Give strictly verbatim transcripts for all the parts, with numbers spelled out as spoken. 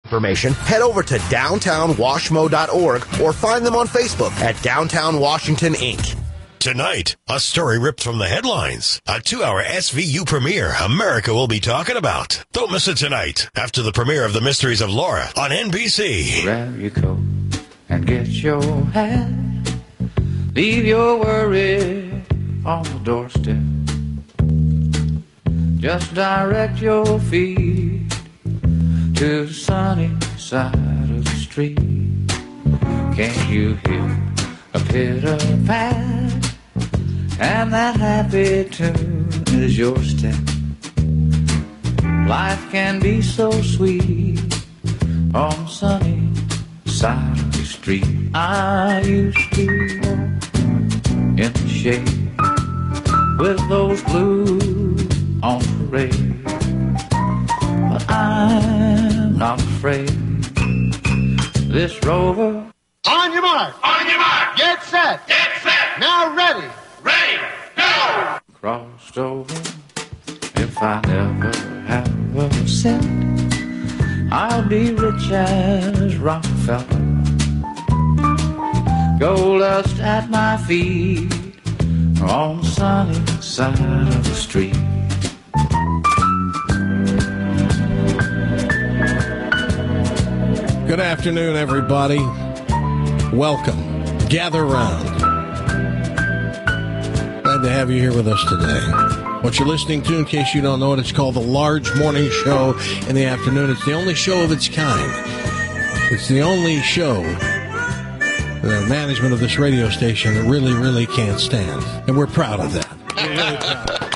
information, head over to downtown washmo dot org or find them on Facebook at Downtown Washington, Incorporated. Tonight, a story ripped from the headlines. A two-hour S V U premiere America will be talking about. Don't miss it tonight after the premiere of The Mysteries of Laura on N B C. Grab your coat and get your hat. Leave your worry on the doorstep. Just direct your feet to the sunny side of the street. Can't you hear a pitter-pat? And that happy tune is your step. Life can be so sweet on the sunny side of the street. I used to walk in the shade with those blues on parade, but I'm not afraid. This rover. On your mark. On your mark. Get set. Get set. Now ready. Ready. Go. Crossed over. If I never have a cent, I'll be rich as Rockefeller. Gold dust at my feet on the sunny side of the street. Good afternoon, everybody. Welcome. Gather round. Glad to have you here with us today. What you're listening to, in case you don't know it, it's called The Large Morning Show in the afternoon. It's the only show of its kind. It's the only show the management of this radio station really, really can't stand. And we're proud of that. We're really proud of that.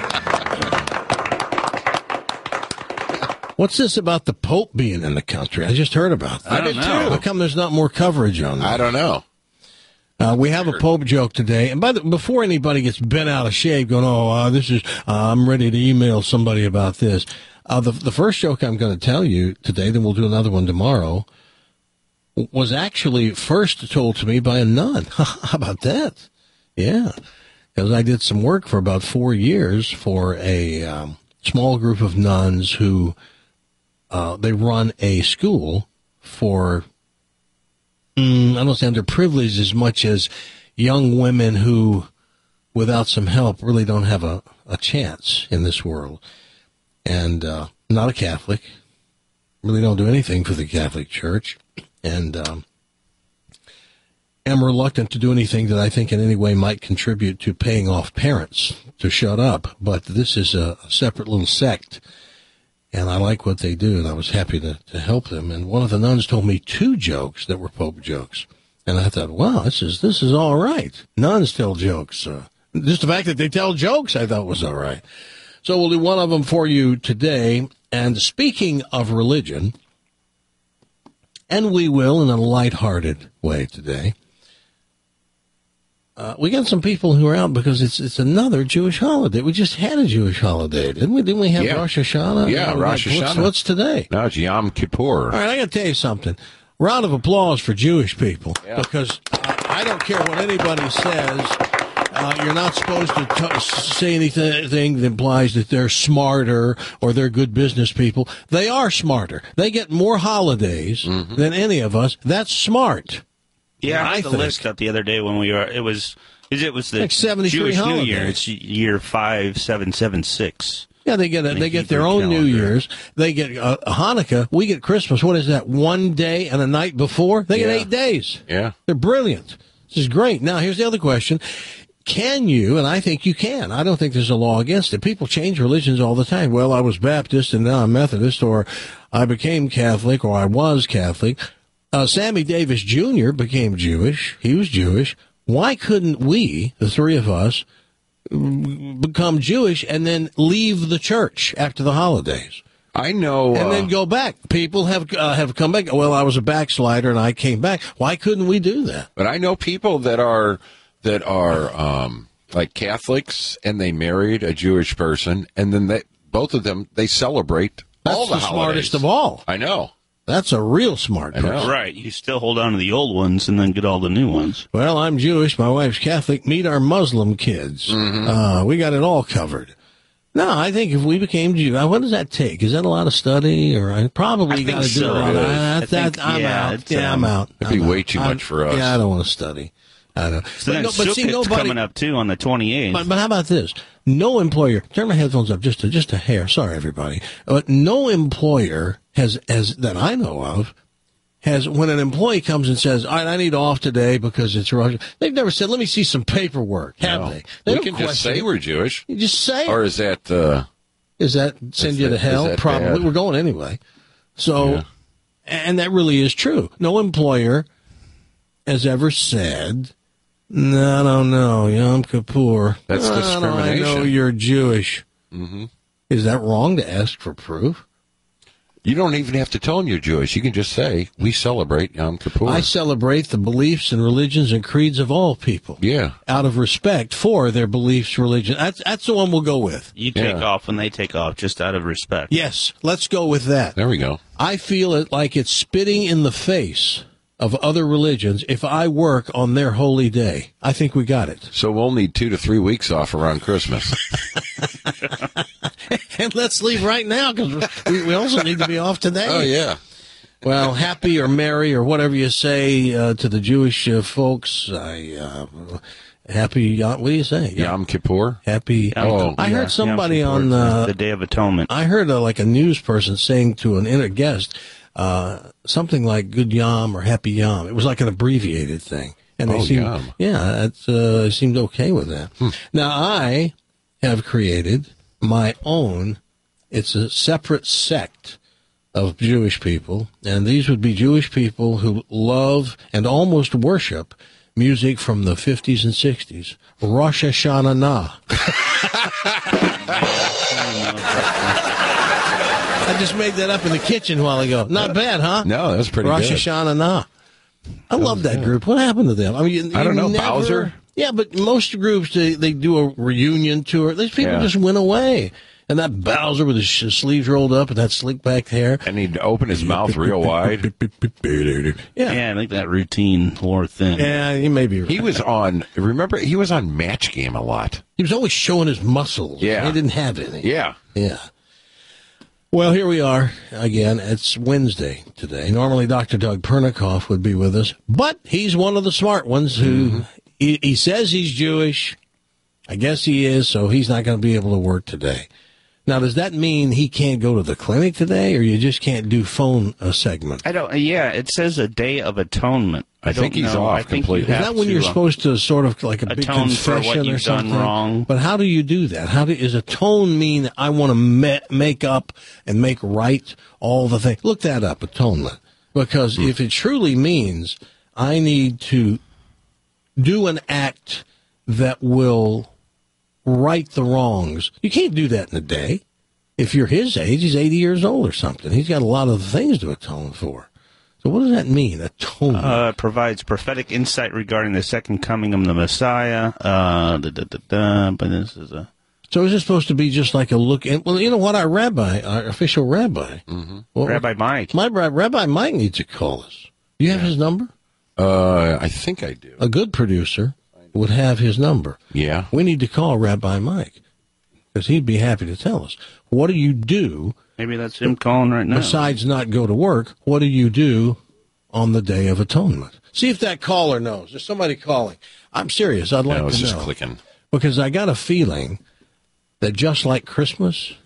What's this about the Pope being in the country? I just heard about that. I did too. How come there's not more coverage on that? I don't know. Uh, we have a Pope joke today. And by the, before anybody gets bent out of shape going, oh, uh, this is, uh, I'm ready to email somebody about this. Uh, the, the first joke I'm going to tell you today, then we'll do another one tomorrow, was actually first told to me by a nun. How about that? Yeah. Because I did some work for about four years for a um, small group of nuns who uh, they run a school for, mm, I don't say underprivileged as much as young women who, without some help, really don't have a, a chance in this world. And uh, not a Catholic. Really don't do anything for the Catholic Church. And um, am reluctant to do anything that I think in any way might contribute to paying off parents to shut up. But this is a, a separate little sect, and I like what they do, and I was happy to, to help them. And one of the nuns told me two jokes that were Pope jokes. And I thought, wow, this is this is all right. Nuns tell jokes. Uh, just the fact that they tell jokes I thought was all right. So we'll do one of them for you today. And speaking of religion, and we will in a lighthearted way today, uh, we got some people who are out because it's it's another Jewish holiday. We just had a Jewish holiday, didn't we? Didn't we have yeah. Rosh Hashanah? Yeah, uh, Rosh what's, Hashanah. What's today? No, it's Yom Kippur. All right, I got to tell you something. Round of applause for Jewish people, yeah. because uh, I don't care what anybody says. Uh, you're not supposed to t- say anything that implies that they're smarter or they're good business people. They are smarter. They get more holidays mm-hmm. than any of us. That's smart. Yeah, I I had the think. list up the other day when we were. It was. It was the like Jewish holidays. New Year. It's year five seven seven six. Yeah, they get a, the they get their Hebrew own calendar. New Year's. They get uh, Hanukkah. We get Christmas. What is that? One day and a night before. They get Yeah. eight days. Yeah, they're brilliant. This is great. Now, here's the other question. Can you, and I think you can, I don't think there's a law against it. People change religions all the time. Well, I was Baptist and now I'm Methodist, or I became Catholic, or I was Catholic. Uh, Sammy Davis Junior became Jewish. He was Jewish. Why couldn't we, the three of us, become Jewish and then leave the church after the holidays? I know. And uh, then go back. People have uh, have come back. Well, I was a backslider and I came back. Why couldn't we do that? But I know people that are that are um, like Catholics, and they married a Jewish person, and then they, both of them, they celebrate That's all the, the holidays. smartest of all. I know. That's a real smart I know. person. Right. You still hold on to the old ones and then get all the new ones. Well, I'm Jewish. My wife's Catholic. Meet our Muslim kids. Mm-hmm. Uh, we got it all covered. No, I think if we became Jew, what does that take? Is that a lot of study, or I probably I think got to do so. a lot? It is. I, I that, think, I'm yeah, out. it's, Yeah, um, I'm out. It'd be I'm way out. too I'm- much for us. Yeah, I don't want to study. I don't. So then no, but see, Sukkot's nobody. coming up too on the twenty-eighth. But, but how about this? No employer. Turn my headphones up just a just a hair. Sorry, everybody. But no employer has, as that I know of, has when an employee comes and says, "All right, I need off today because it's Rosh." They've never said, "Let me see some paperwork." Have No. they? They we don't can just question say it. we're Jewish. You just say. Or it. is that, uh, Is that send Is you that- to hell? is that Probably. bad? We're going anyway. So, Yeah. and that really is true. No employer has ever said, "No, no, no, Yom Kippur. That's no, discrimination. No, I know you're Jewish." Mhm. Is that wrong to ask for proof? you don't even have to tell them you're Jewish. You can just say, we celebrate Yom Kippur. I celebrate the beliefs and religions and creeds of all people. Yeah. Out of respect for their beliefs, religion. That's that's the one we'll go with. You take Yeah. off when they take off, just out of respect. Yes, let's go with that. There we go. I feel it like it's spitting in the face of other religions if I work on their holy day. I think we got it. So we'll need two to three weeks off around Christmas. And let's leave right now because we, we also need to be off today. Oh, yeah. Well, happy or merry or whatever you say uh, to the Jewish uh, folks. I uh, happy. Uh, what do you say? Yom Kippur. Happy. Oh, I Yeah, heard somebody Yom on Kippur, uh, the Day of Atonement. I heard uh, like a news person saying to an inner guest uh, something like "Good Yom" or "Happy Yom." It was like an abbreviated thing, and they Oh, seemed Yom. yeah, it's uh, seemed okay with that. Now I have created my own. It's a separate sect of Jewish people, and these would be Jewish people who love and almost worship music from the fifties and sixties. Rosh Hashanah Na. I just made that up in the kitchen a while ago. Not bad, huh? No, that's pretty Rosh good. Hashanah Na. I love that group. What happened to them? I mean, you, I don't you know, never- Bowser? Yeah, but most groups, they, they do a reunion tour. These people Yeah. just went away. And that Bowser with his sh- sleeves rolled up and that slick back hair. And he'd open his mouth real wide. Yeah. Yeah, I think that routine wore thin. Yeah, he may be right. He was on, remember, he was on Match Game a lot. He was always showing his muscles. Yeah. He didn't have any. Yeah. Yeah. Well, here we are again. It's Wednesday today. Normally, Doctor Doug Pernikoff would be with us, but he's one of the smart ones who Mm-hmm. he, he says he's Jewish. I guess he is, so he's not going to be able to work today. Now, does that mean he can't go to the clinic today, or you just can't do phone a segment? I don't. Yeah, it says a Day of Atonement. I don't think he's know. off I think completely. you Is have that when to, you're uh, supposed to sort of like a big atone for what confession or you've done something? wrong. But how do you do that? How do, is atone mean I want to ma- make up and make right all the things? Look that up, atonement. Because if it truly means I need to do an act that will right the wrongs, you can't do that in a day. If you're his age, he's eighty years old or something. He's got a lot of things to atone for. So what does that mean, atonement? Uh, provides prophetic insight regarding the second coming of the Messiah. Uh, da, da, da, da, but this is a. So is it supposed to be just like a look in? Well, you know what? Our rabbi, our official rabbi, mm-hmm. well, Rabbi Mike. my rab- Rabbi Mike needs to call us. Do you have his number? Uh, I think I do. A good producer would have his number. Yeah. We need to call Rabbi Mike because he'd be happy to tell us. What do you do Maybe that's him calling right now. besides not go to work? What do you do on the Day of Atonement? See if that caller knows. There's somebody calling. I'm serious. I'd like No, it's to just know. clicking. Because I got a feeling that just like Christmas,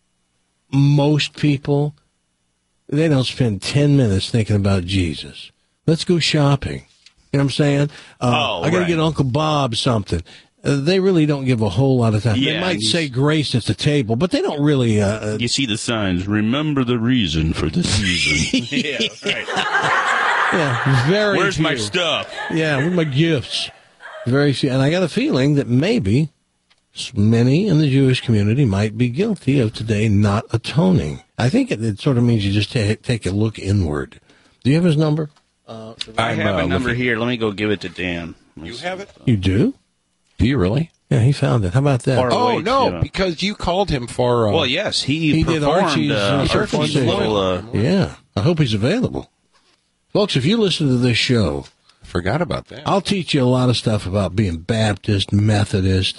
most people, they don't spend ten minutes thinking about Jesus. Let's go shopping. You know what I'm saying? Uh, Oh, I got to right. get Uncle Bob something. Uh, they really don't give a whole lot of time. they Yeah, might he's- say grace at the table, but they don't really. Uh, uh, You see the signs. Remember the reason for the season. yeah, right. yeah, very Where's my few. stuff? Yeah, where's my gifts? Very few. And I got a feeling that maybe many in the Jewish community might be guilty of today not atoning. I think it, it sort of means you just ta- take a look inward. Do you have his number? Uh, I I'm, have uh, a number looking- here. Let me go give it to Dan. You have it? you do? Do you really? Yeah, he found it. How about that? Or- Oh, wait, no, yeah. because you called him for... Uh, Well, yes, he, He did performed Archie's, uh, uh, Archie's circumcision. little, uh, Yeah, I hope he's available. Folks, if you listen to this show, forgot about that. I'll teach you a lot of stuff about being Baptist, Methodist,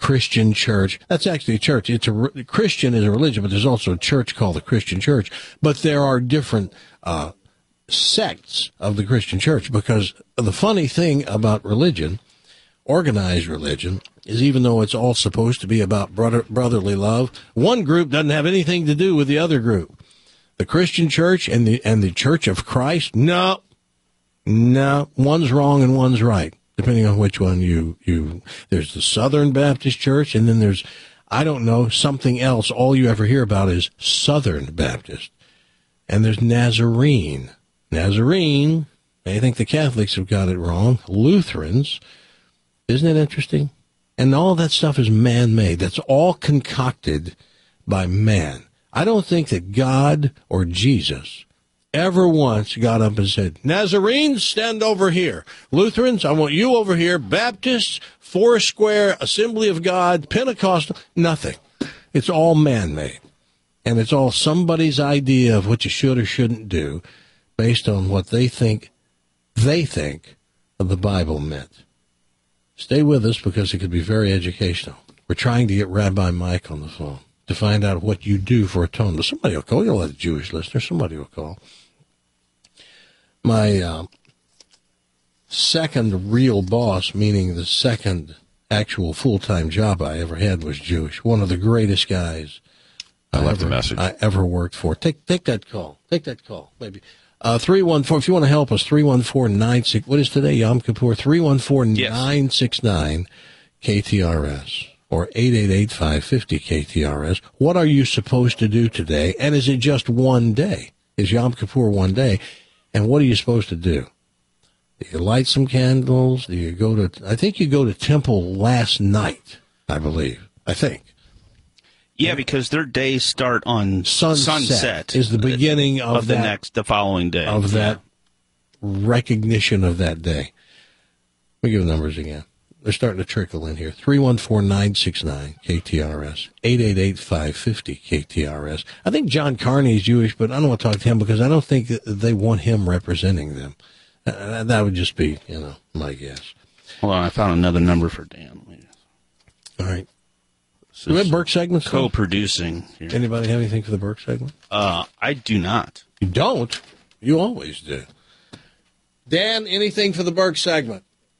Christian church. That's actually a church. It's a Christian is a religion, but there's also a church called the Christian church. But there are different uh, sects of the Christian church, because the funny thing about religion, organized religion, is even though it's all supposed to be about brother, brotherly love, one group doesn't have anything to do with the other group. The Christian church and the and the Church of Christ, no, no, one's wrong and one's right, depending on which one you, you, there's the Southern Baptist Church, and then there's, I don't know, something else. All you ever hear about is Southern Baptist. And there's Nazarene. Nazarene, they think the Catholics have got it wrong. Lutherans, isn't it interesting? And all that stuff is man-made. That's all concocted by man. I don't think that God or Jesus ever once got up and said, Nazarenes, stand over here. Lutherans, I want you over here. Baptists, Foursquare, Assembly of God, Pentecostal, nothing. It's all man-made. And it's all somebody's idea of what you should or shouldn't do based on what they think, they think the Bible meant. Stay with us because it could be very educational. We're trying to get Rabbi Mike on the phone to find out what you do for atonement. Somebody will call. You'll have a Jewish listener. Somebody will call. My uh, second real boss, meaning the second actual full-time job I ever had, was Jewish. One of the greatest guys I, I left ever, a message. I ever worked for. Take take that call. Take that call, maybe. Uh, three one four, if you want to help us, three one four nine six, what is today, Yom Kippur? three one four nine six nine K T R S or eight eight eight, five five zero, K T R S. What are you supposed to do today? And is it just one day? Is Yom Kippur one day? And what are you supposed to do? Do you light some candles? Do you go to, I think you go to temple last night, I believe. I think. Yeah, because their days start on Sunset, sunset is the beginning of, of the that, next, the following day. Of that yeah. recognition of that day. Let me give the numbers again. They're starting to trickle in here. three one four nine six nine K T R S, eight eight eight, five five zero, K T R S. I think John Carney is Jewish, but I don't want to talk to him because I don't think that they want him representing them. Uh, that would just be, you know, my guess. Hold on, I found another number for Dan. All right. Do we have Burke segments? Co-producing. Here. Anybody have anything for the Burke segment? Uh, I do not. You don't? You always do. Dan, anything for the Burke segment?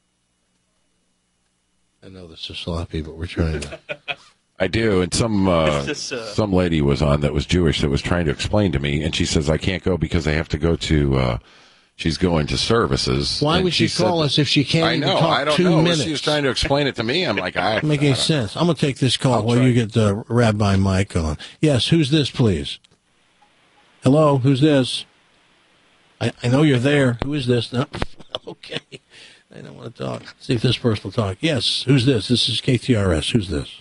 I know this is sloppy, but we're trying to. I do, and some uh, this, uh... some lady was on that was Jewish that was trying to explain to me, and she says I can't go because I have to go to. Uh, she's going to services. Why would she, she call said, us if she can't I even know, talk I don't two know. minutes? She was trying to explain it to me. I'm like, I doesn't make any sense. I'm going to take this call I'll while try. you get the Rabbi Mike on. Yes, who's this, please? Hello, who's this? I, I know you're there. Who is this? No. Okay. I don't want to talk. See if this person will talk. Yes, who's this? This is K T R S. Who's this?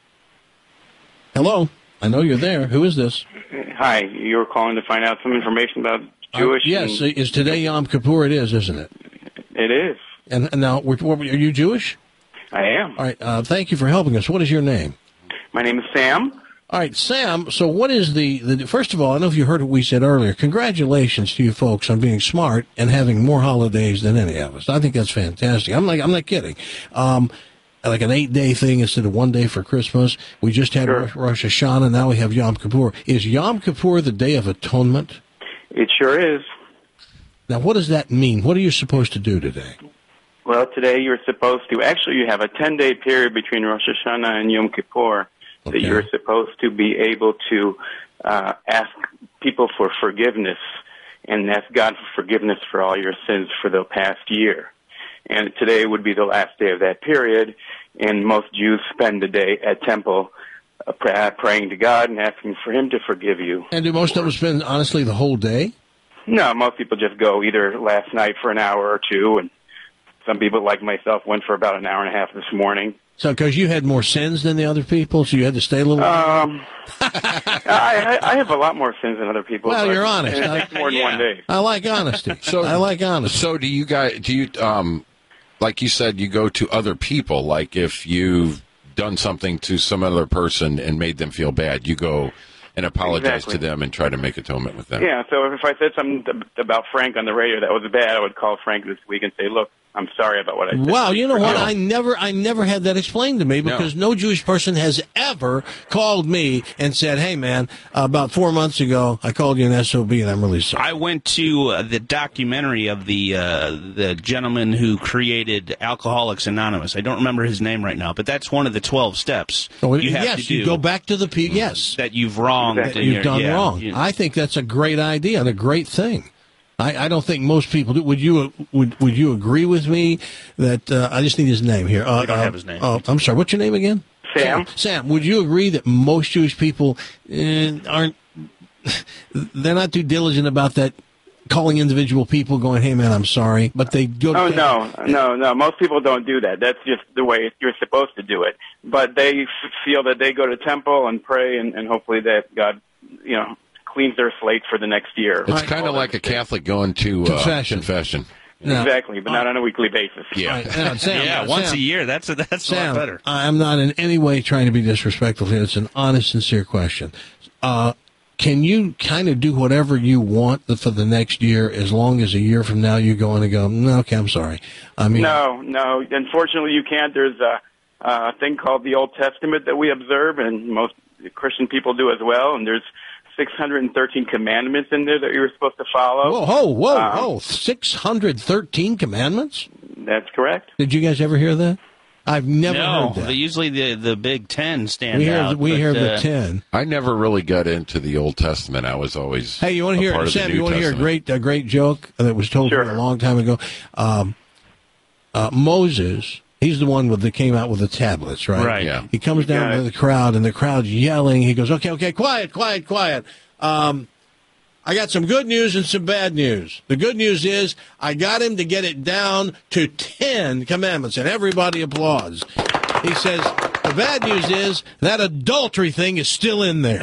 Hello. I know you're there. Who is this? Hi. You were calling to find out some information about Jewish. Uh, yes. And... Is today Yom Kippur? It is, isn't it? It is. And, and now, we're, are you Jewish? I am. All right. Uh, thank you for helping us. What is your name? My name is Sam. All right, Sam, so what is the, the, first of all, I don't know if you heard what we said earlier. Congratulations to you folks on being smart and having more holidays than any of us. I think that's fantastic. I'm like, I'm not kidding. Um, like an eight-day thing instead of one day for Christmas. We just had Sure. Rosh, Rosh Hashanah, now we have Yom Kippur. Is Yom Kippur the Day of Atonement? It sure is. Now, what does that mean? What are you supposed to do today? Well, today you're supposed to, actually you have a ten-day period between Rosh Hashanah and Yom Kippur Okay. that you're supposed to be able to uh, ask people for forgiveness and ask God for forgiveness for all your sins for the past year. And today would be the last day of that period, and most Jews spend the day at temple uh, pray, praying to God and asking for Him to forgive you. And do most of us spend, honestly, the whole day? No, most people just go either last night for an hour or two, and some people, like myself, went for about an hour and a half this morning. So, because you had more sins than the other people, so you had to stay a little Um, I, I have a lot more sins than other people. Well, but you're honest. It takes more than Yeah. one day. I like honesty. So- I like honesty. So do you guys? Do you um, like you said, you go to other people? Like if you've done something to some other person and made them feel bad, you go and apologize Exactly. to them and try to make atonement with them. Yeah, so if I said something about Frank on the radio that was bad, I would call Frank this week and say, look, I'm sorry about what I said. Wow, you know what? Yeah. I never, I never had that explained to me because no, no Jewish person has ever called me and said, "Hey, man, about four months ago, I called you an S O B, and I'm really sorry." I went to uh, the documentary of the uh, the gentleman who created Alcoholics Anonymous. I don't remember his name right now, but that's one of the twelve steps Oh, you have yes, to do. you go back to the P. Yes, that you've wronged. that and you've you're- done yeah, wrong. you- I think that's a great idea and a great thing. I, I don't think most people do. Would you would would you agree with me that uh, I just need his name here? Uh, We don't uh, have his name. Oh, I'm sorry. What's your name again? Sam. Sam, would you agree that most Jewish people uh, aren't? They're not too diligent about that, calling individual people, going, "Hey, man, I'm sorry," but they go. To Oh no, no, no! Most people don't do that. That's just the way you're supposed to do it. But they f- feel that they go to temple and pray, and, and hopefully that God, you know, cleans their slate for the next year. It's kind of like a Catholic going to uh, Confession. confession. Now, Exactly, but not on a weekly basis. Yeah. All right, now, Sam, yeah, now, once Sam, a year. That's a, that's a lot Sam, better. I'm not in any way trying to be disrespectful here. It's an honest, sincere question. Uh, can you kind of do whatever you want for the next year, as long as a year from now you go in and go, "No, okay, I'm sorry." I mean, No, no. Unfortunately, you can't. There's a, a thing called the Old Testament that we observe, and most Christian people do as well. And there's six hundred thirteen commandments in there that you're supposed to follow. whoa, whoa, whoa, Um, whoa! six hundred thirteen commandments? That's correct. Did you guys ever hear that? I've never no, heard that. the- usually the the Big Ten stand we hear, out. we but, hear the uh, ten. I never really got into the Old Testament. I was always Hey, you want to a hear part of the Sam? New You want to hear a Testament. great, a great joke that was told Sure. to me a long time ago? Um, uh, Moses, he's the one with that came out with the tablets, right? Right. Yeah. He comes down got to it. the crowd, and the crowd's yelling. He goes, "Okay, okay, quiet, quiet, quiet. Um, I got some good news and some bad news. The good news is I got him to get it down to ten commandments," and everybody applauds. He says, "The bad news is that adultery thing is still in there."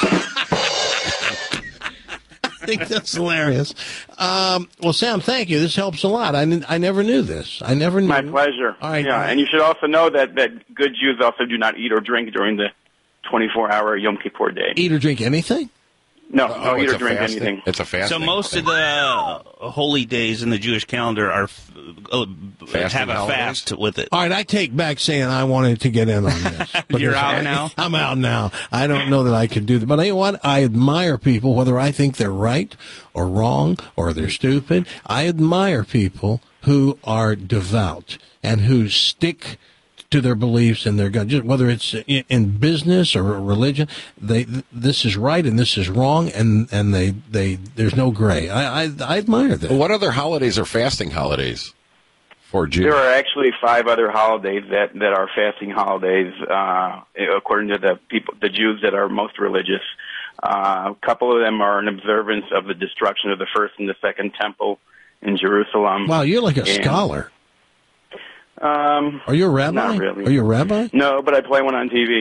I think that's hilarious. Um, well, Sam, thank you. This helps a lot. I, n- I never knew this. I never knew. My pleasure. All right. Yeah, and you should also know that, that good Jews also do not eat or drink during the twenty-four hour Yom Kippur day. Eat or drink anything? No, Oh, no eat it's or a drink fasting- anything. It's a fasting. So most thing. of the uh, holy days in the Jewish calendar are f- uh, Fasting have a holidays? fast with it. All right, I take back saying I wanted to get in on this. You're Because out I- now? I'm out now. I don't know that I could do that. But you know what? I admire people, whether I think they're right or wrong or they're stupid. I admire people who are devout and who stick to their beliefs and their God, just whether it's in, in business or religion. They this is right and this is wrong, and, and they, they there's no gray. I I, I admire that. What other holidays are fasting holidays for Jews? There are actually five other holidays that, that are fasting holidays, uh, according to the people, the Jews that are most religious. Uh, a couple of them are an observance of the destruction of the first and the second temple in Jerusalem. Wow, you're like a And- scholar. Um, Are you a rabbi? Not really. Are you a rabbi? no, but I play one on T V.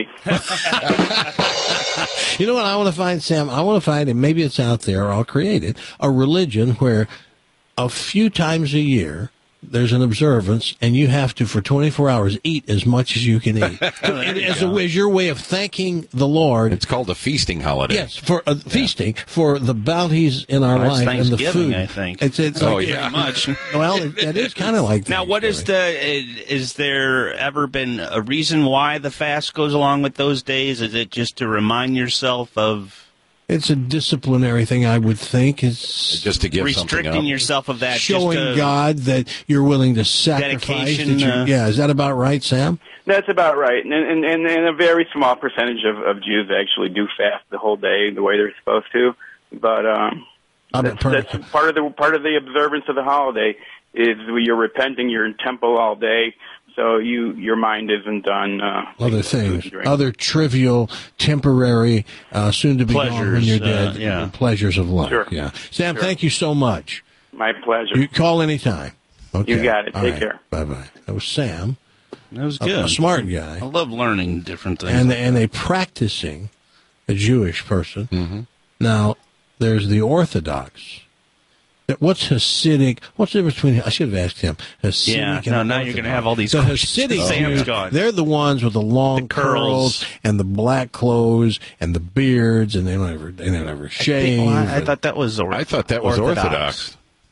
You know what I want to find, Sam? I want to find, and maybe it's out there, or I'll create it, a religion where a few times a year there's an observance, and you have to, for twenty-four hours, eat as much as you can eat. And as, a, as your way of thanking the Lord. It's called a feasting holiday. Yes, for uh, feasting, for the bounties in our Well, that's life and the Thanksgiving, food. I think. It's, it's Oh, like, yeah. Pretty much. Well, it, it is kind of like Now, what is Thanksgiving. the? Is there ever been a reason why the fast goes along with those days? Is it just to remind yourself of It's a disciplinary thing, I would think. It's Just to give something restricting up. yourself of that? showing just to, God that you're willing to sacrifice. Dedication, that you- uh, yeah, is that about right, Sam? That's about right, and, and and and a very small percentage of, of Jews actually do fast the whole day the way they're supposed to. But um, I'm a that's, perfect- that's part of the part of the observance of the holiday is you're repenting. You're in temple all day, so you your mind isn't on uh, Other food things, and drink. other trivial, temporary, uh, soon to be gone when Pleasures, you're uh, dead. yeah. Pleasures of life. Sure. Yeah, Sam, Sure. thank you so much. My pleasure. You call anytime. Okay. You got it. All Take right. care. Bye bye. That was Sam, That was a, good. a smart guy, I love learning different things. and like and that. a practicing, a Jewish person. Mm-hmm. Now, there's the Orthodox. What's Hasidic? What's the difference between? I should have asked him. Hasidic Yeah, and no, now you're going to Orthodox. have all these The questions. Hasidic Sam's Jews, gone. they're the ones with the long The curls. and the black clothes and the beards, and they don't ever they don't ever I, shave. think, well, I, I and- thought that was or- I thought that was Orthodox.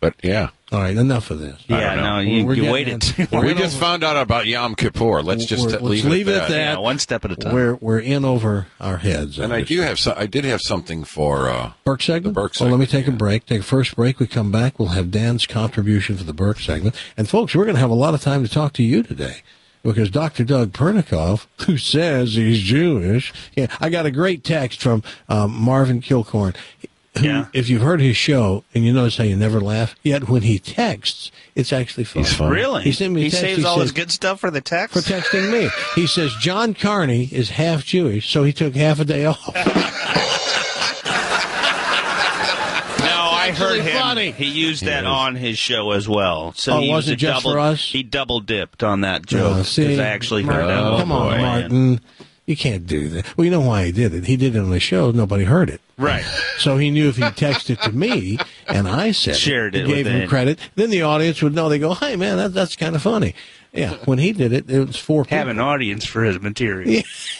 But yeah. All right, enough of this. Yeah, no, you, We're you getting waited. in- We we're just over- found out about Yom Kippur. Let's just We're- leave, let's it, leave at it at that. Yeah, one step at a time. We're we're in over our heads. And on I this. do have so, I did have something for uh, Burke segment? The Burke Well, let me segment, take a yeah. break. Take a first break. We come back. We'll have Dan's contribution for the Burke segment. And, folks, we're going to have a lot of time to talk to you today because Doctor Doug Pernikoff, who says he's Jewish, yeah, I got a great text from um, Marvin Kilcorn. Who, Yeah. if you've heard his show, and you notice how you never laugh, yet when he texts, it's actually fun. He's fun. Really? He sent me a he text. saves He all says- his good stuff for the text? For texting me. He says John Carney is half Jewish, so he took half a day off. No, I heard actually him. funny. He used that is. on his show as well. So Oh, he was used it a just double, for us? He double dipped on that joke. Oh, see, 'cause I actually heard Martin, that. Oh, come on, boy. Martin. You can't do that. Well, you know why he did it. He did it on the show. Nobody heard it. Right. So he knew if he texted to me and I said Shared it, it he gave with him it. credit, then the audience would know. They go, hey, man, that, that's kind of funny. Yeah, when he did it, it was four people. Have an audience for his material.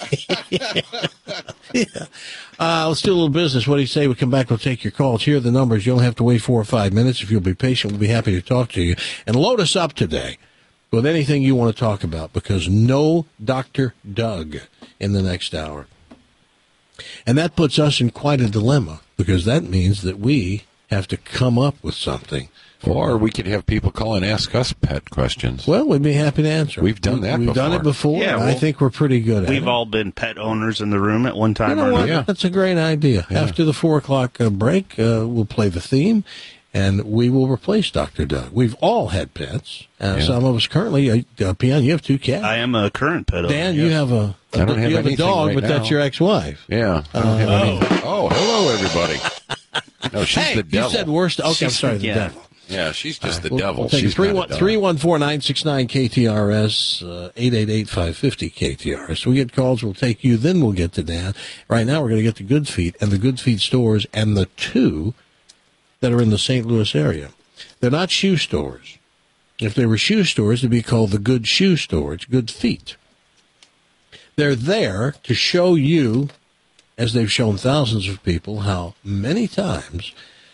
Yeah. Uh, let's do a little business. What do you say? We come back, we'll take your calls. Here are the numbers. You don't have to wait four or five minutes. If you'll be patient, we'll be happy to talk to you. And load us up today with anything you want to talk about because no Doctor Doug in the next hour. And that puts us in quite a dilemma because that means that we have to come up with something. Or we could have people call and ask us pet questions. Well, we'd be happy to answer. We've done that We've done it before. before. Yeah, and I well, think we're pretty good at We've it. all been pet owners in the room at one time You know or what? another. Yeah. That's a great idea. Yeah. After the four o'clock uh, break, uh, we'll play the theme, and we will replace Doctor Doug. We've all had pets. Uh, Yeah. Some of us currently. Uh, uh, Pian, you have two cats. I am a current pet owner. Dan, yes. you have a. I don't have you have a anything dog, right but that's now. your ex-wife. Yeah. I don't have any. Oh, hello, everybody. No, she's Hey, the devil. you said worst. Okay, I'm She's- sorry, the yeah. devil. Yeah, she's just the We'll- devil. We'll take she's three not a one dog. three one four nine six nine K T R S uh, eight eight eight five fifty K T R S. We get calls. We'll take you. Then we'll get to Dan. Right now, we're going to get to Good Feet and the Good Feet stores and the two that are in the Saint Louis area. They're not shoe stores. If they were shoe stores, it'd be called the Good Shoe Store. It's Good Feet. They're there to show you, as they've shown thousands of people, how many times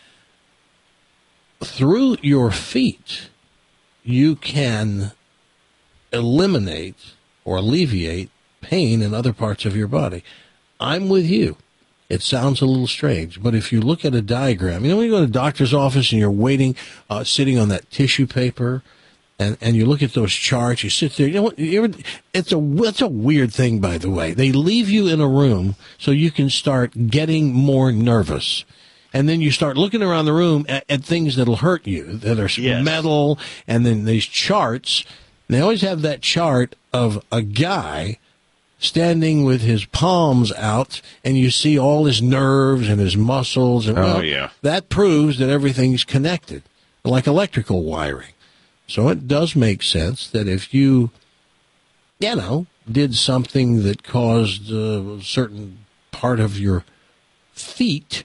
through your feet you can eliminate or alleviate pain in other parts of your body. I'm with you. It sounds a little strange, but if you look at a diagram, you know, when you go to a doctor's office and you're waiting, uh, sitting on that tissue paper, and, and you look at those charts, you sit there, you know what, you ever, it's a, it's a weird thing, by the way. They leave you in a room so you can start getting more nervous. And then you start looking around the room at, at things that'll hurt you, that are Yes. metal, and then these charts. And they always have that chart of a guy standing with his palms out, and you see all his nerves and his muscles. And, Oh, well, yeah. that proves that everything's connected, like electrical wiring. So it does make sense that if you, you know, did something that caused a certain part of your feet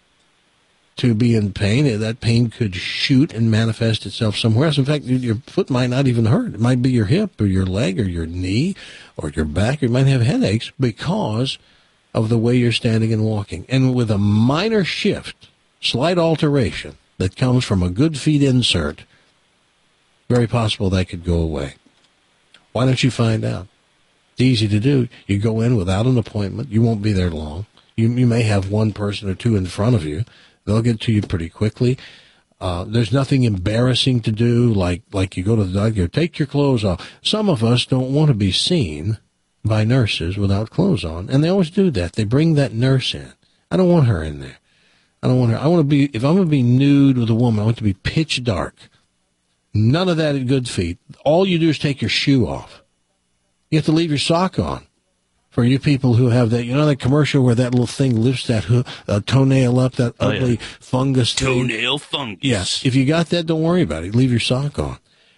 to be in pain, that pain could shoot and manifest itself somewhere else. In fact, your foot might not even hurt. It might be your hip or your leg or your knee or your back. You might have headaches because of the way you're standing and walking. And with a minor shift, slight alteration that comes from a Good Feet insert, very possible that could go away. Why don't you find out? It's easy to do. You go in without an appointment. You won't be there long. You, you may have one person or two in front of you. They'll get to you pretty quickly. Uh, there's nothing embarrassing to do, like like you go to the doctor, take your clothes off. Some of us don't want to be seen by nurses without clothes on, and they always do that. They bring that nurse in. I don't want her in there. I don't want her. I want to be, if I'm going to be nude with a woman, I want it to be pitch dark. None of that at Good Feet. All you do is take your shoe off. You have to leave your sock on. For you people who have that, you know that commercial where that little thing lifts that ho- uh, toenail up, that Oh, yeah. ugly fungus thing? Toenail fungus. Yes. If you got that, don't worry about it. Leave your sock on.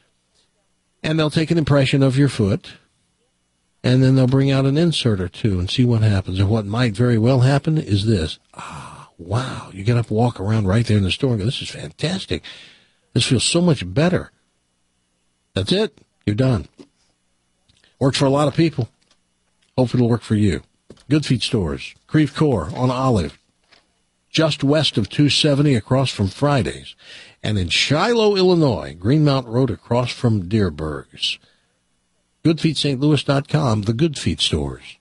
And they'll take an impression of your foot, and then they'll bring out an insert or two and see what happens. And what might very well happen is this. Ah, wow. You get up, walk around right there in the store and go, this is fantastic. This feels so much better. That's it. You're done. Works for a lot of people. Hope it'll work for you. Good Feet Stores, Creve Coeur on Olive, just west of two seventy across from Fridays. and in Shiloh, Illinois, Green Mountain Road across from Deerberg's. good feet st louis dot com, the Good Feet stores.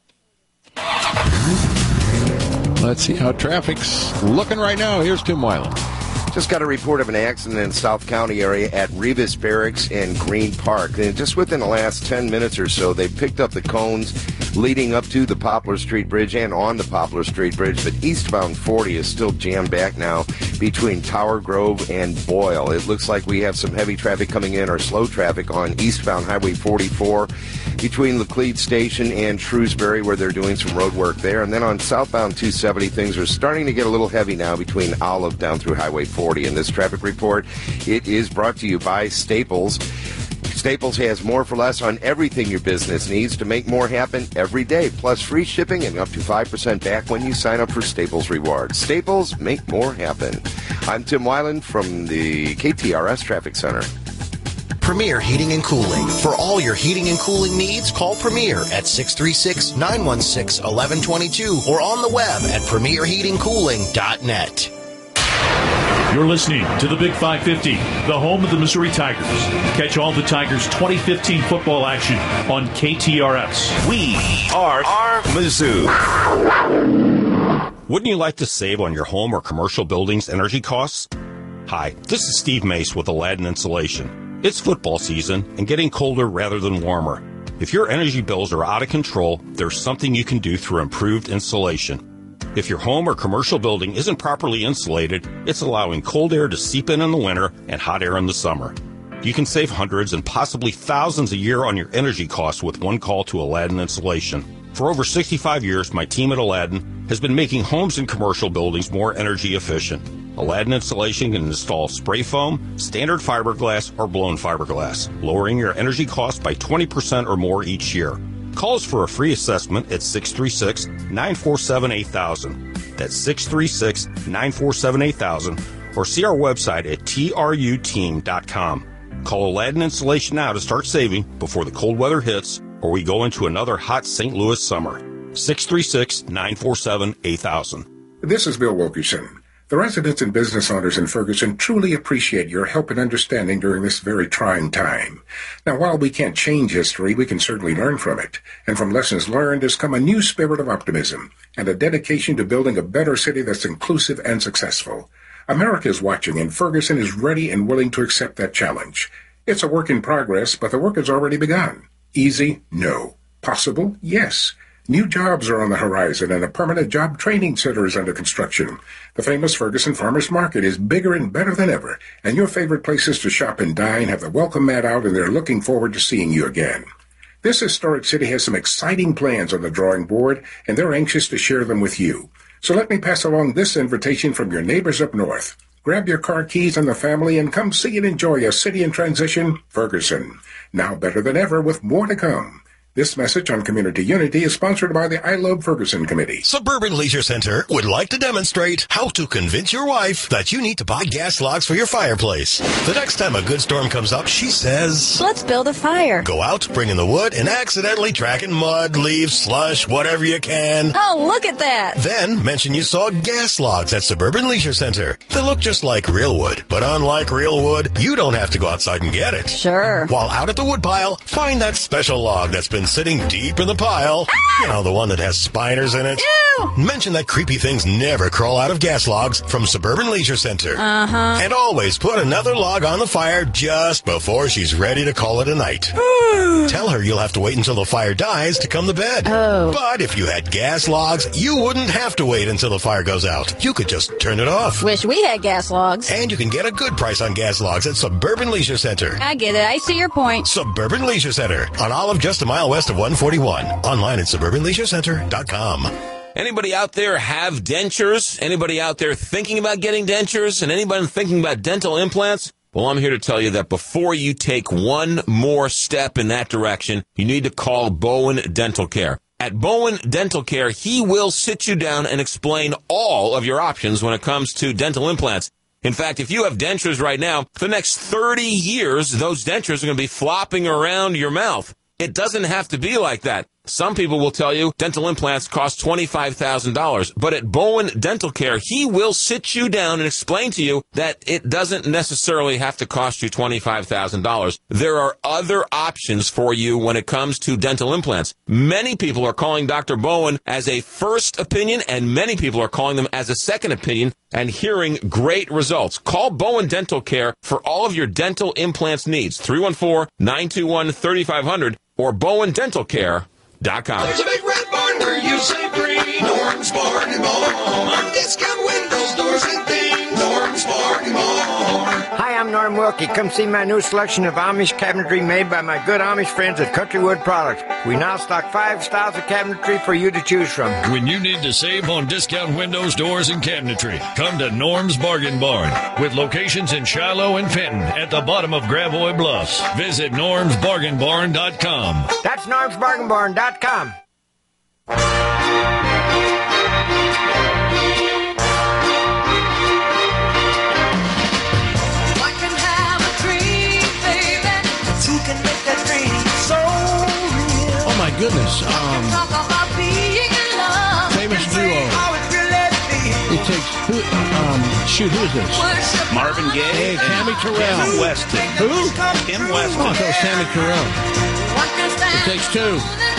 Let's see how traffic's looking right now. Here's Tim Weiland. Just got a report of an accident in South County area at Revis Barracks and Green Park. And just within the last ten minutes or so, they picked up the cones leading up to the Poplar Street Bridge and on the Poplar Street Bridge. But eastbound forty is still jammed back now between Tower Grove and Boyle. It looks like we have some heavy traffic coming in, or slow traffic, on eastbound Highway forty-four between Laclede Station and Shrewsbury, where they're doing some road work there. And then on southbound two seventy, things are starting to get a little heavy now between Olive down through Highway forty. In this traffic report, it is brought to you by Staples. Staples has more for less on everything your business needs to make more happen every day, plus free shipping and up to five percent back when you sign up for Staples Rewards. Staples, make more happen. I'm Tim Weiland from the K T R S Traffic Center. Premier Heating and Cooling. For all your heating and cooling needs, call Premier at six three six, nine one six, one one two two or on the web at premier heating cooling dot net. You're listening to the Big five fifty, the home of the Missouri Tigers. Catch all the Tigers' twenty fifteen football action on K T R S. We are, are Mizzou. Wouldn't you like to save on your home or commercial building's energy costs? Hi, this is Steve Mace with Aladdin Insulation. It's football season and getting colder rather than warmer. If your energy bills are out of control, there's something you can do through improved insulation. If your home or commercial building isn't properly insulated, it's allowing cold air to seep in in the winter and hot air in the summer. You can save hundreds and possibly thousands a year on your energy costs with one call to Aladdin Insulation. For over sixty-five years, my team at Aladdin has been making homes and commercial buildings more energy efficient. Aladdin Insulation can install spray foam, standard fiberglass, or blown fiberglass, lowering your energy costs by twenty percent or more each year. Call us for a free assessment at six three six, nine four seven, eight thousand. That's six three six, nine four seven, eight thousand. Or see our website at T R U team dot com. Call Aladdin Insulation now to start saving before the cold weather hits or we go into another hot Saint Louis summer. six three six, nine four seven, eight thousand. This is Bill Wilkerson. The residents and business owners in Ferguson truly appreciate your help and understanding during this very trying time. Now, while we can't change history, we can certainly learn from it. And from lessons learned has come a new spirit of optimism and a dedication to building a better city that's inclusive and successful. America is watching, and Ferguson is ready and willing to accept that challenge. It's a work in progress, but the work has already begun. Easy? No. Possible? Yes. New jobs are on the horizon, and a permanent job training center is under construction. The famous Ferguson Farmers Market is bigger and better than ever, and your favorite places to shop and dine have the welcome mat out, and they're looking forward to seeing you again. This historic city has some exciting plans on the drawing board, and they're anxious to share them with you. So let me pass along this invitation from your neighbors up north. Grab your car keys and the family and come see and enjoy a city in transition, Ferguson. Now better than ever, with more to come. This message on community unity is sponsored by the I Love Ferguson Committee. Suburban Leisure Center would like to demonstrate how to convince your wife that you need to buy gas logs for your fireplace. The next time a good storm comes up, she says, let's build a fire. Go out, bring in the wood, and accidentally track in mud, leaves, slush, whatever you can. Oh, look at that. Then mention you saw gas logs at Suburban Leisure Center. They look just like real wood, but unlike real wood, you don't have to go outside and get it. Sure. While out at the wood pile, find that special log that's been sitting deep in the pile. Ah! You know, the one that has spiders in it. Ew! Mention that creepy things never crawl out of gas logs from Suburban Leisure Center. Uh-huh. And always put another log on the fire just before she's ready to call it a night. Tell her you'll have to wait until the fire dies to come to bed. Oh. But if you had gas logs, you wouldn't have to wait until the fire goes out. You could just turn it off. Wish we had gas logs. And you can get a good price on gas logs at Suburban Leisure Center. I get it. I see your point. Suburban Leisure Center on Olive, just a mile west of one forty-one. Online at suburban leisure center dot com. Anybody out there have dentures? Anybody out there thinking about getting dentures? And anybody thinking about dental implants? Well, I'm here to tell you that before you take one more step in that direction, you need to call Bowen Dental Care. At Bowen Dental Care, he will sit you down and explain all of your options when it comes to dental implants. In fact, if you have dentures right now, for the next thirty years, those dentures are going to be flopping around your mouth. It doesn't have to be like that. Some people will tell you dental implants cost twenty-five thousand dollars, but at Bowen Dental Care, he will sit you down and explain to you that it doesn't necessarily have to cost you twenty-five thousand dollars. There are other options for you when it comes to dental implants. Many people are calling Doctor Bowen as a first opinion, and many people are calling them as a second opinion and hearing great results. Call Bowen Dental Care for all of your dental implants needs. three one four, nine two one, three five zero zero or bowen dental care dot com. There's a big red barn where you say free. Norm's Bargain Barn. On discount windows, doors, and things. Norm's Bargain Barn. Hi, I'm Norm Wilkie. Come see my new selection of Amish cabinetry made by my good Amish friends at Countrywood Products. We now stock five styles of cabinetry for you to choose from. When you need to save on discount windows, doors, and cabinetry, come to Norm's Bargain Barn. With locations in Shiloh and Fenton at the bottom of Gravois Bluffs. Visit norms bargain barn dot com. That's norms bargain barn dot com. Oh my goodness! Um, famous duo. It takes who? Um, shoot, who is this? Marvin Gaye. Hey, Tammy Terrell. Kim Weston. Who? Kim Weston. Oh, that was Tammy Terrell. It takes two.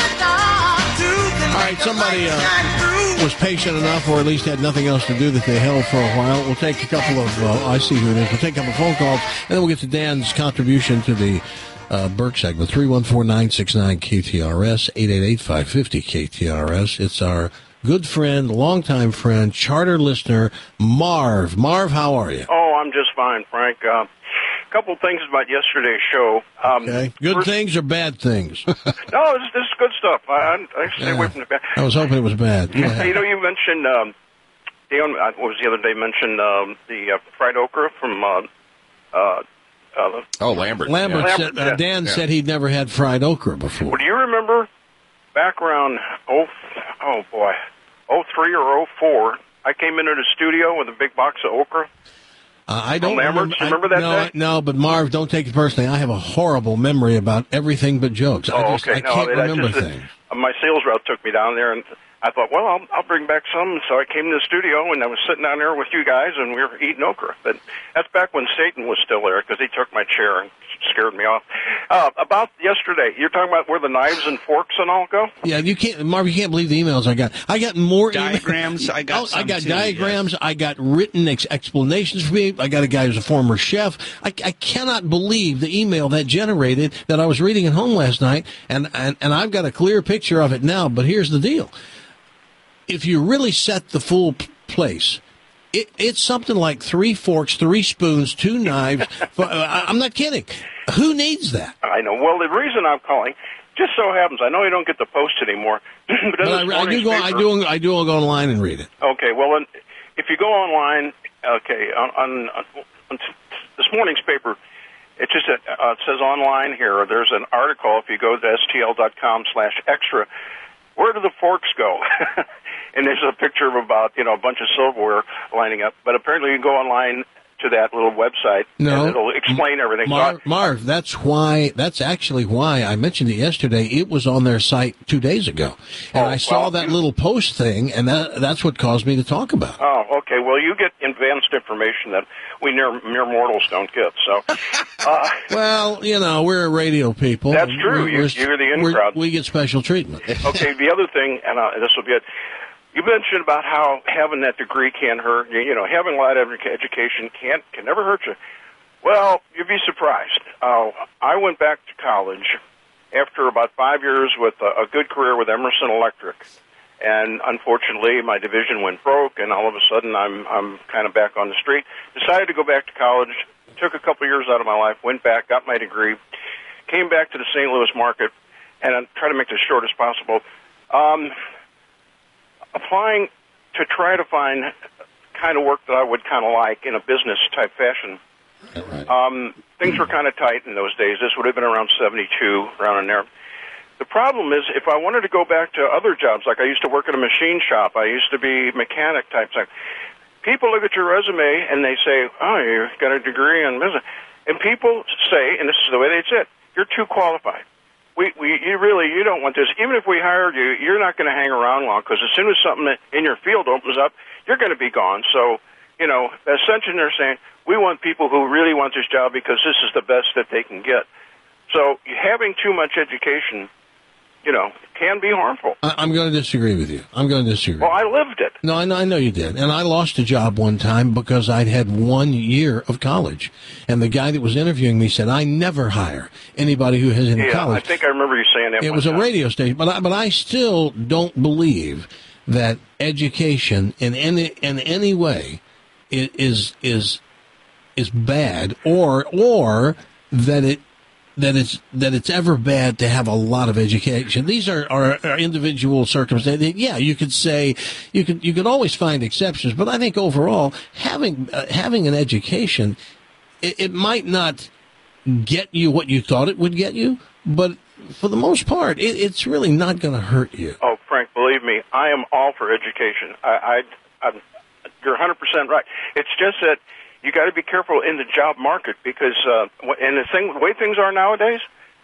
All right, somebody uh, was patient enough, or at least had nothing else to do, that they held for a while. We'll take a couple of. Uh, I see who it is. We'll take a couple of phone calls, and then we'll get to Dan's contribution to the Uh, Burke segment. Three one four, nine six nine, K T R S, eight eight eight, five five zero, K T R S. It's our good friend, longtime friend, charter listener, Marv. Marv, how are you? Oh, I'm just fine, Frank. A uh, couple things about yesterday's show. Um, okay. Good first, things or bad things? no, this, this is good stuff. I, I stay yeah. away from the bad. I was hoping it was bad. You know, you mentioned, um, Dion, what was the other day, mentioned um, the uh, fried okra from... Uh, uh, Uh, oh, Lambert. Lambert, yeah. said, uh, yeah. Dan yeah. said he'd never had fried okra before. Well, do you remember back around, oh, oh boy, oh three or oh four, I came into the studio with a big box of okra? Uh, I don't remember. remember, Do you remember that no, day? No, but Marv, don't take it personally. I have a horrible memory about everything but jokes. Oh, I just, okay. I no, can't that's remember just things. That, my sales rep took me down there, and I thought, well, I'll, I'll bring back some. So I came to the studio, and I was sitting down there with you guys, and we were eating okra. But that's back when Satan was still there, because he took my chair and scared me off. Uh, about yesterday, you're talking about where the knives and forks and all go? Yeah, you can't, Marv. You can't believe the emails I got. I got more diagrams. Emails. I got. Oh, some I got too, diagrams. yes. I got written ex- explanations for me. I got a guy who's a former chef. I, I cannot believe the email that generated that I was reading at home last night, and, and and I've got a clear picture of it now. But here's the deal: if you really set the full p- place. It, it's something like three forks, three spoons, two knives. For, uh, I'm not kidding. Who needs that? I know. Well, the reason I'm calling, just so happens, I know you don't get the post anymore, but, in But this I, I morning's do go. I paper- do. I do go online and read it. Okay, well, then, if you go online, okay, on, on, on this morning's paper, it just uh, it says online here. There's an article. If you go to S T L dot com slash extra, where do the forks go? And there's a picture of about, you know, a bunch of silverware lining up. But apparently you can go online to that little website, No. and it'll explain everything. Marv, So Marv, that's why. That's actually why I mentioned it yesterday. It was on their site two days ago, and Oh, I saw well, that you- little post thing, and that that's what caused me to talk about it. Oh, okay. Well, you get advanced information that we mere, mere mortals don't get. So, uh, Well, you know, we're radio people. That's true. We're- You- we're- you're the in we're- crowd. We get special treatment. okay, the other thing, and uh, this will be it. You mentioned about how having that degree can't hurt. You, you know, having a lot of education can't can never hurt you. Well, you'd be surprised. Uh, I went back to college after about five years with a, a good career with Emerson Electric, and unfortunately, my division went broke, and all of a sudden, I'm I'm kind of back on the street. Decided to go back to college. Took a couple years out of my life. Went back, got my degree. Came back to the Saint Louis market, and I try to make this short as possible. Um, applying to try to find kind of work that I would kind of like in a business type fashion. Um, things were kind of tight in those days. This would have been around seventy-two, around in there. The problem is, if I wanted to go back to other jobs, like I used to work at a machine shop, I used to be mechanic type thing. People look at your resume and they say, "Oh, you got a degree in business," and people say, and this is the way they say it, "You're too qualified." we, we you really you don't want this. Even if we hired you, you're not going to hang around long because as soon as something in your field opens up, you're going to be gone. So, you know, essentially they're saying we want people who really want this job because this is the best that they can get. So having too much education, you know, can be harmful. I, I'm going to disagree with you. I'm going to disagree. Well, I lived it. No, I know, I know you did. And I lost a job one time because I'd had one year of college. And the guy that was interviewing me said, I never hire anybody who has any yeah, college. I think I remember you saying that It one was time. a radio station. But I, but I still don't believe that education in any, in any way is, is, is bad or, or that it, that it's that it's ever bad to have a lot of education. These are, are, are individual circumstances. Yeah, you could say you could you could always find exceptions, but I think overall having uh, having an education, it, it might not get you what you thought it would get you, but for the most part, it, it's really not going to hurt you. Oh, Frank, believe me, I am all for education. I, I I'm, you're one hundred percent right. It's just that you got to be careful in the job market because, uh, and the thing, the way things are nowadays,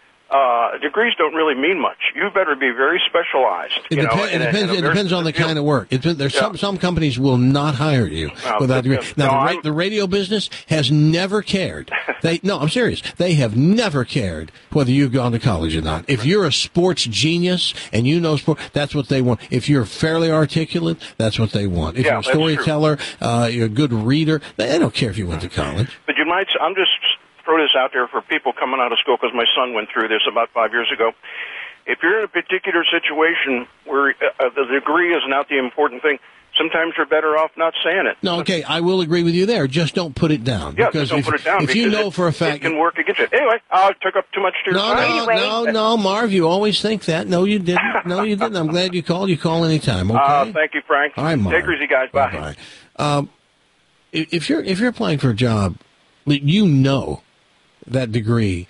uh, degrees don't really mean much. You better be very specialized. It, you depend, know, it in a- depends. in a It very depends on the specific kind of work. It, there's Yeah. some some companies will not hire you No, without a degree. because- Now no, the, ra- I'm- the radio business has never cared. They no, I'm serious. They have never cared whether you've gone to college or not. If you're a sports genius and you know sport, that's what they want. If you're fairly articulate, that's what they want. If Yeah, you're a that's true. storyteller, uh, you're a good reader, they, they don't care if you went to college. But you might, I'm just throw this out there for people coming out of school because my son went through this about five years ago. If you're in a particular situation where uh, the degree is not the important thing, sometimes you're better off not saying it. No, okay, I will agree with you there. Just don't put it down. Yeah, because just don't if, put it down if you because know it, for a it fact can work against you. Anyway, I took up too much of your No, time. no, no, no, Marv, you always think that. No, you didn't. No, you didn't. I'm glad you called. You call anytime, okay? Uh, thank you, Frank. All right, Marv. Take it easy, guys. Bye. Bye-bye. Um, if if you're if you're applying for a job that you know that degree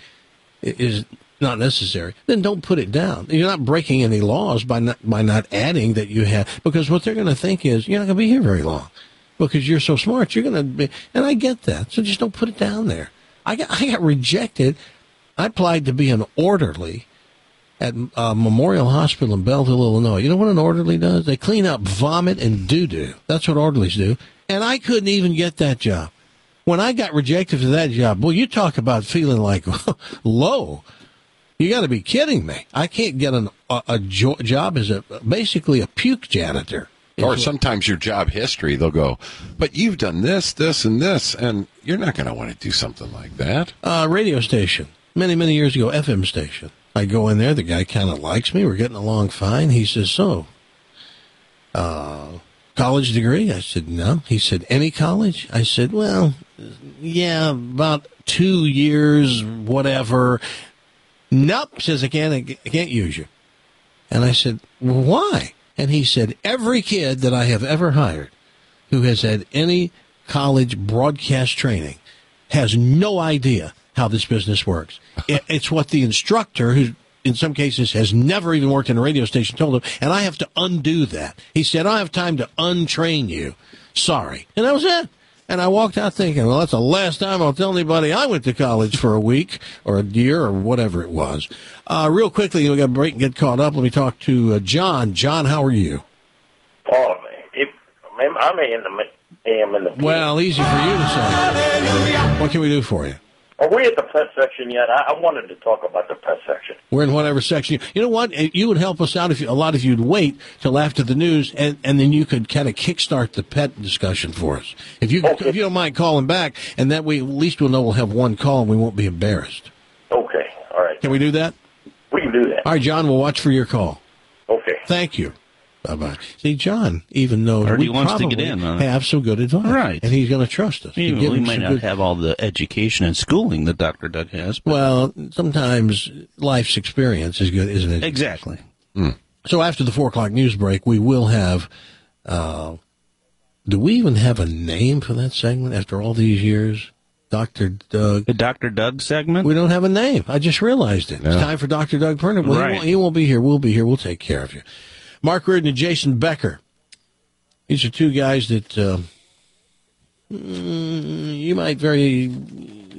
is not necessary, then don't put it down. You're not breaking any laws by not by not adding that you have, because what they're going to think is you're not going to be here very long because you're so smart. You're going to be, and I get that. So just don't put it down there. I got I got rejected. I applied to be an orderly at uh, Memorial Hospital in Belleville, Illinois. You know what an orderly does? They clean up vomit and doo-doo. That's what orderlies do. And I couldn't even get that job. When I got rejected for that job, well, you talk about feeling like low. You got to be kidding me. I can't get an, a, a jo- job as a basically a puke janitor. Or sometimes your job history, they'll go, but you've done this, this, and this, and you're not going to want to do something like that. Uh, radio station. Many, many years ago, F M station. I go in there. The guy kind of likes me. We're getting along fine. He says, so, uh, college degree? I said, no. He said, any college? I said, well, yeah, about two years, whatever. Nope, says, I can't, I can't use you. And I said, well, why? And he said, every kid that I have ever hired who has had any college broadcast training has no idea how this business works. It, it's what the instructor, who in some cases has never even worked in a radio station, told him, and I have to undo that. He said, I don't have time to untrain you. Sorry. And that was it. And I walked out thinking, well, that's the last time I'll tell anybody I went to college for a week or a year or whatever it was. Uh, real quickly, we got to break and get caught up. Let me talk to uh, John. John, how are you? Oh, man. If, man, I'm in the am in the. Well, easy for you to say. What can we do for you? Are we at the pet section yet? I, I wanted to talk about the pet section. We're in whatever section. You know what? You would help us out if you, a lot if you'd wait till after the news, and, and then you could kind of kickstart the pet discussion for us. If you Okay. if you don't mind calling back, and that way at least we'll know we'll have one call and we won't be embarrassed. Okay, all right. Can we do that? We can do that. All right, John. We'll watch for your call. Okay. Thank you. Bye bye. See, John even knows Already we wants to probably get in on it. have some good advice, Right. And he's going to trust us. He, to give well, he him might some not good- have all the education and schooling that Doctor Doug has. But Well, sometimes life's experience is good, isn't it? exactly. So after the four o'clock news break, we will have. Uh, do we even have a name for that segment after all these years? Doctor Doug. The Doctor Doug segment? We don't have a name. I just realized it. It's time for Doctor Doug Perner. Well, Right. he, won't, he won't be here. We'll be here. We'll take care of you. Mark Reardon and Jason Becker. These are two guys that uh, mm, you might very, you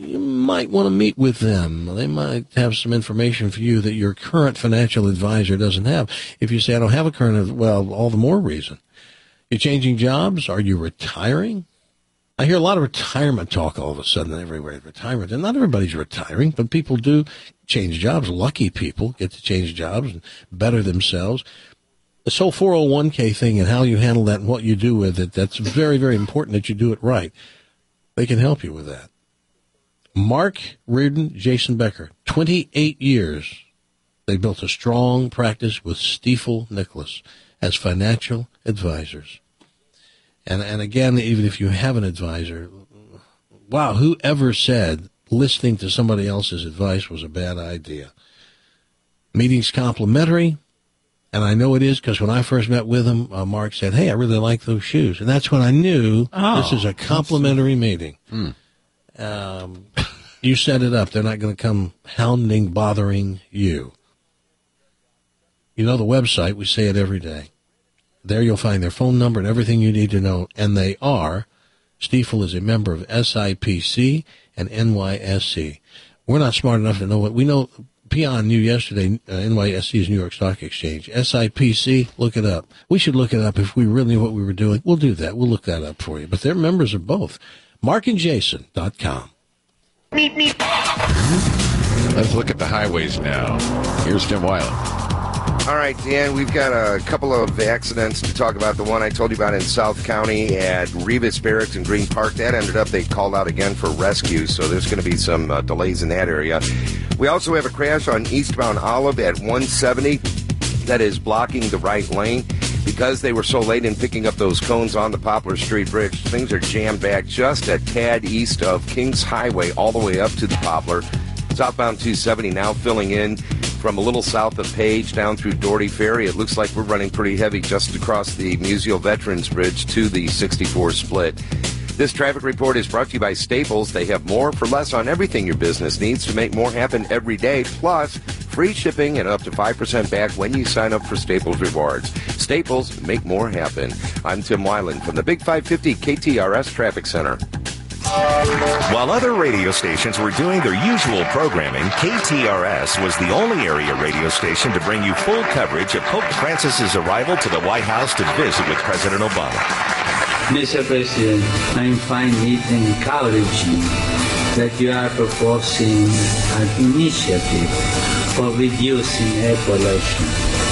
might want to meet with them. They might have some information for you that your current financial advisor doesn't have. If you say, I don't have a current, well, all the more reason. You're changing jobs? Are you retiring? I hear a lot of retirement talk all of a sudden everywhere. Retirement, and not everybody's retiring, but people do change jobs. Lucky people get to change jobs and better themselves. This whole four oh one k thing and how you handle that and what you do with it, that's very, very important that you do it right. They can help you with that. Mark Reardon, Jason Becker, twenty-eight years. They built a strong practice with Stifel Nicholas as financial advisors. And and again, even if you have an advisor, wow, whoever said listening to somebody else's advice was a bad idea? Meeting's complimentary, and I know it is because when I first met with him, uh, Mark said, hey, I really like those shoes. And that's when I knew oh, this is a complimentary meeting. Hmm. Um, you set it up. They're not going to come hounding, bothering you. You know the website. We say it every day. There you'll find their phone number and everything you need to know. And they are, Stifel is a member of S I P C and N Y S C. We're not smart enough to know what we know. Peon knew yesterday, uh, N Y S C is New York Stock Exchange. S I P C, look it up. We should look it up if we really knew what we were doing. We'll do that. We'll look that up for you. But they're members of both. mark and jason dot com. Meet me. Let's look at the highways now. Here's Tim Weiland. All right, Dan, we've got a couple of accidents to talk about. The one I told you about in South County at Revis Barracks in Green Park, that ended up, they called out again for rescue, so there's going to be some uh, delays in that area. We also have a crash on eastbound Olive at one seventy that is blocking the right lane. Because they were so late in picking up those cones on the Poplar Street Bridge, things are jammed back just a tad east of Kings Highway all the way up to the Poplar. Southbound two seventy now filling in from a little south of Page down through Doherty Ferry. It looks like we're running pretty heavy just across the Musial Veterans Bridge to the sixty-four split. This traffic report is brought to you by Staples. They have more for less on everything your business needs to make more happen every day. Plus, free shipping and up to five percent back when you sign up for Staples Rewards. Staples, make more happen. I'm Tim Weiland from the Big five fifty K T R S Traffic Center. While other radio stations were doing their usual programming, K T R S was the only area radio station to bring you full coverage of Pope Francis's arrival to the White House to visit with President Obama. Mister President, I find it encouraging that you are proposing an initiative for reducing air pollution.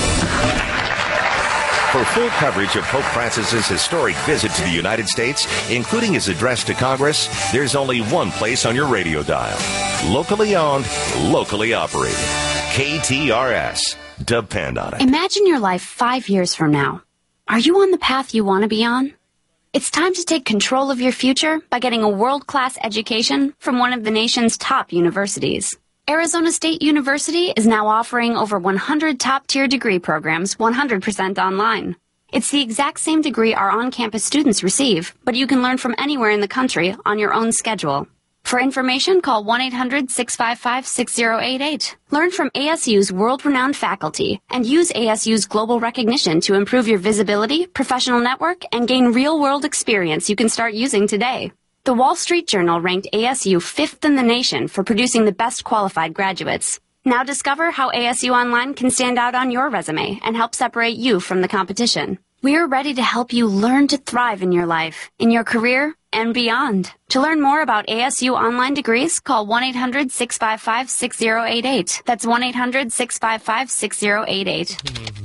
For full coverage of Pope Francis's historic visit to the United States, including his address to Congress, there's only one place on your radio dial. Locally owned, locally operated. K T R S. Depend on it. Imagine your life five years from now. Are you on the path you want to be on? It's time to take control of your future by getting a world-class education from one of the nation's top universities. Arizona State University is now offering over one hundred top-tier degree programs one hundred percent online. It's the exact same degree our on-campus students receive, but you can learn from anywhere in the country on your own schedule. For information, call one eight hundred six five five six zero eight eight. Learn from A S U's world-renowned faculty and use A S U's global recognition to improve your visibility, professional network, and gain real-world experience you can start using today. The Wall Street Journal ranked A S U fifth in the nation for producing the best qualified graduates. Now discover how A S U Online can stand out on your resume and help separate you from the competition. We're ready to help you learn to thrive in your life, in your career, and beyond. To learn more about A S U Online degrees, call one eight hundred six five five six zero eight eight. That's one eight hundred six five five six zero eight eight.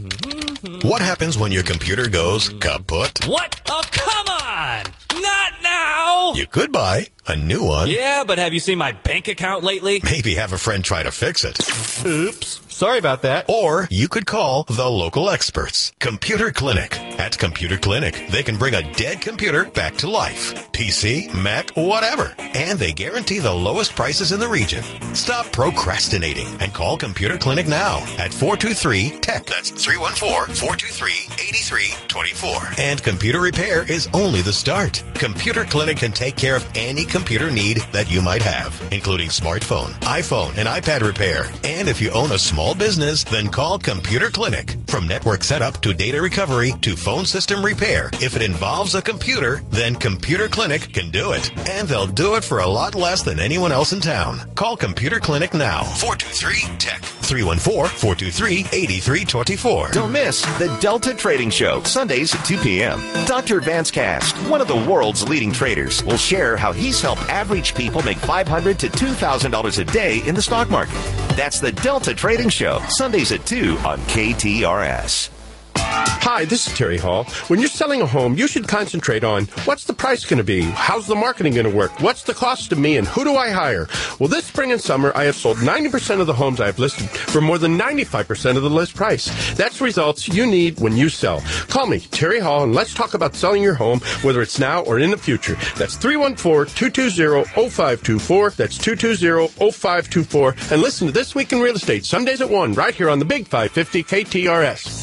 What happens when your computer goes kaput? What? Oh, come on! Not now! You could buy a new one. Yeah, but have you seen my bank account lately? Maybe have a friend try to fix it. Oops. Sorry about that. Or you could call the local experts. Computer Clinic. At Computer Clinic, they can bring a dead computer back to life. P C, Mac, whatever. And they guarantee the lowest prices in the region. Stop procrastinating and call Computer Clinic now at four two three T E C. That's three one four, four two three, eight three two four. And computer repair is only the start. Computer Clinic can take care of any computer need that you might have, including smartphone, iPhone, and iPad repair. And if you own a small business, then call Computer Clinic From network setup to data recovery to phone system repair, if it involves a computer, then Computer Clinic can do it. And they'll do it for a lot less than anyone else in town. Call Computer Clinic now. four two three T E C. three one four, four two three, eight three two four. Don't miss the Delta Trading Show, Sundays at two p.m. Doctor Vance Cast, one of the world's leading traders, will share how he's helped average people make five hundred dollars to two thousand dollars a day in the stock market. That's the Delta Trading Show, Sundays at two on K T R S. Hi, this is Terry Hall. When you're selling a home, you should concentrate on what's the price going to be? How's the marketing going to work? What's the cost to me? And who do I hire? Well, this spring and summer, I have sold ninety percent of the homes I've listed for more than ninety-five percent of the list price. That's results you need when you sell. Call me, Terry Hall, and let's talk about selling your home, whether it's now or in the future. That's three one four, two two zero, zero five two four. That's two two zero, zero five two four. And listen to This Week in Real Estate, Sundays at one, right here on the Big five fifty K T R S.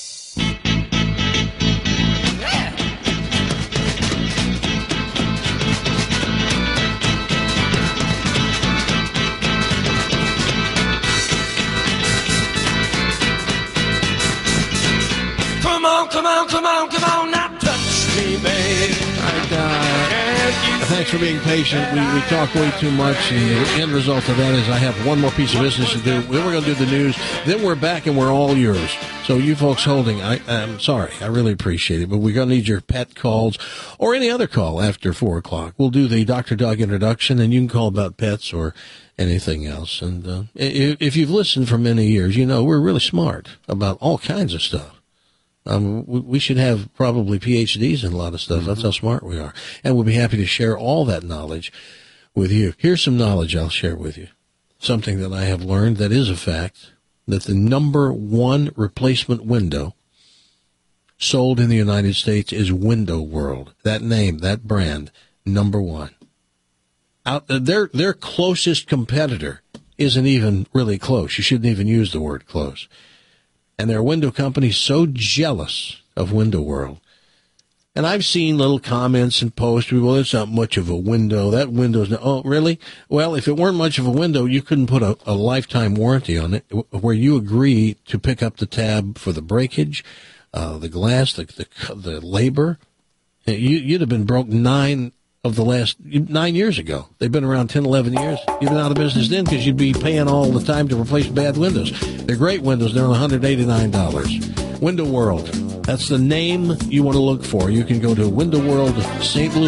Come on, come on, come on, come on, now touch me, babe. Right, uh, thanks for being patient. We, we talk way too much, and the end result of that is I have one more piece of business to do. Then we're going to do the news. Then we're back, and we're all yours. So you folks holding, I, I'm sorry. I really appreciate it, but we're going to need your pet calls or any other call after four o'clock. We'll do the Doctor Doug introduction, and you can call about pets or anything else. And uh, if you've listened for many years, you know we're really smart about all kinds of stuff. Um, we should have probably P H Ds in a lot of stuff. That's how smart we are. And we'll be happy to share all that knowledge with you. Here's some knowledge I'll share with you. Something that I have learned that is a fact, that the number one replacement window sold in the United States is Window World. That name, that brand, number one. Out, their, their closest competitor isn't even really close. You shouldn't even use the word close. And their window company so jealous of Window World. And I've seen little comments and posts, well, it's not much of a window. That window's not, oh, really? Well, if it weren't much of a window, you couldn't put a, a lifetime warranty on it where you agree to pick up the tab for the breakage, uh, the glass, the, the, the labor. You, you'd have been broke nine of the last nine years ago. They've been around ten, eleven years. You've been out of business then because you'd be paying all the time to replace bad windows. They're great windows. They're one hundred eighty-nine dollars. Window World. That's the name you want to look for. You can go to Window World Saint Louis.